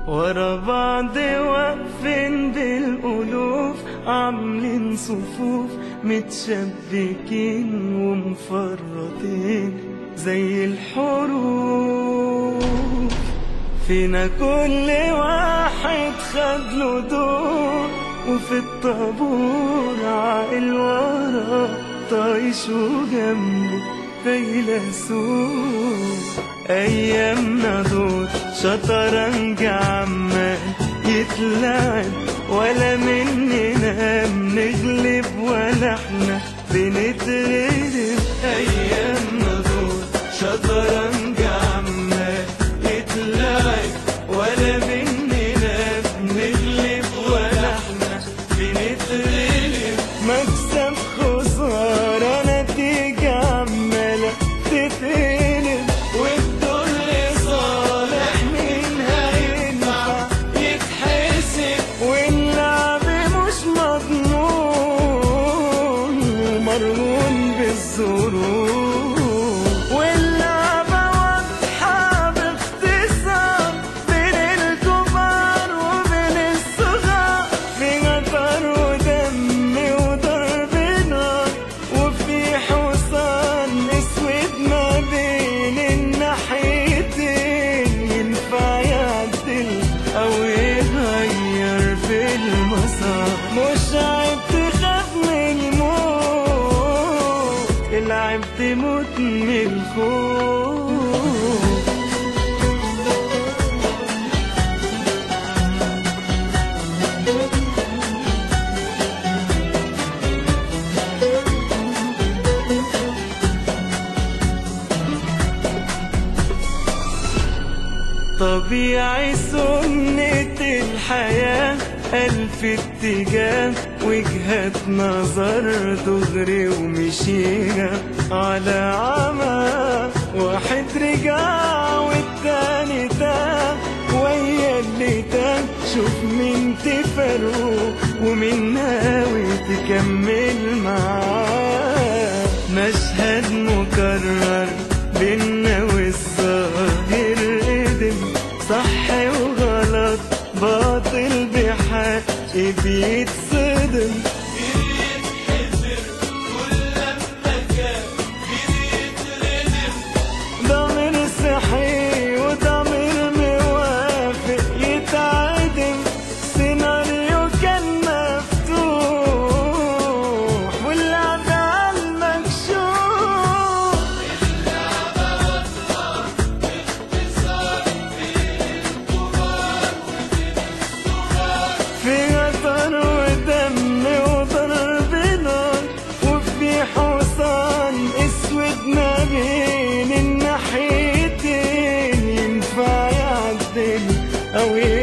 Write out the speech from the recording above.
ورا بعض واقفين بالألوف، عاملين صفوف متشبكين ومفرطين زي الحروف. فينا كل واحد خدله دور، وفي الطابور عاقل ورا طايش وجنبه فيلسوف. أيامنا دور شطرنج عمال يتلعب، ولا مننا بنغلب ولا احنا بنتغلب. أيامنا دور شطرنج عمال يتلعب، ولا مننا بنغلب ولا احنا بنتغلب. مكسب خسارة نتيجة عمالة تتقلب، والدور لصالح مين هينفع يتحسب. واللعب مش مضمون ومرهون بالظروف، واللعبة واضحة باختصار بين الكبار وبين الصغار. في غدر ودم وضرب نار، وفي حصان اسود ما بين الناحيتين. ينفع يعدل او يغير في المسار، مش عيب تخاف من الموت، العيب تموت من الخوف. طبيعي سنة الحياة، ألف اتجاه وجهات نظر دغري ومشينا على عمى. واحد رجع والتاني تاه، ويا اللي تاه شوف مين تفرقه ومين ناوي تكمل معاه. مشهد مكرر بينا والظاهر قدم، صح وغلط باطل بحق بيتصدم. ضمير صحي وضمير موافق يتعدم، سيناريو كان مفتوح واللعب عالمكشوف. في غدر ودم وضرب نار، وفي حصان اسود ما بين الناحيتين. ينفع يعدل او